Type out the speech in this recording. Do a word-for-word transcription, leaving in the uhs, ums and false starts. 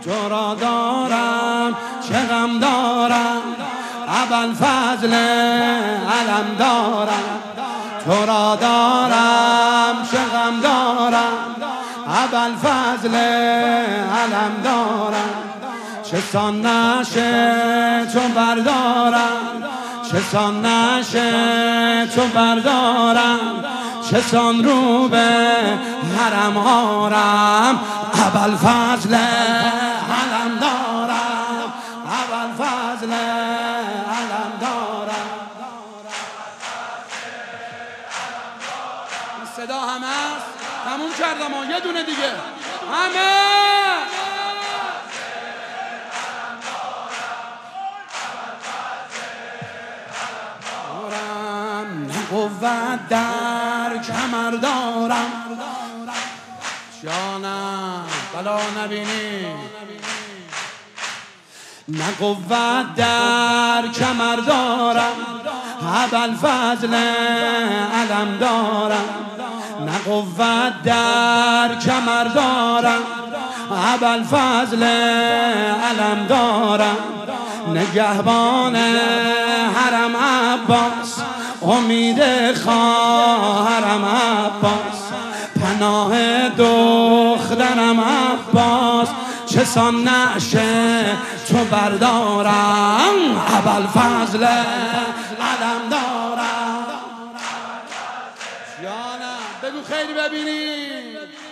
تو را دارم چه غم دارم ابوالفضل علم دارم تو را دارم چه غم دارم ابوالفضل علم دارم چه سان نشه تو بردارم چه سان نشه تو بردارم چه سان رو به حرم آرم ابوالفضل علم دارم ابوالفضل علم دارم صدا همه است تموم کردم ها یه دونه دیگه همه قوت در کمر دارم جانم بلا نبینی نه قوت در کمر دارم ابوالفضل علم دارم نه قوت در کمر دارم ابوالفضل علم دارم نگهبان حرم عباس امید خواهرم عباس پناه دخترم عباس چه سان نشه تو بردارم ابوالفضل علم دارم جانم بگو خیلی ببینی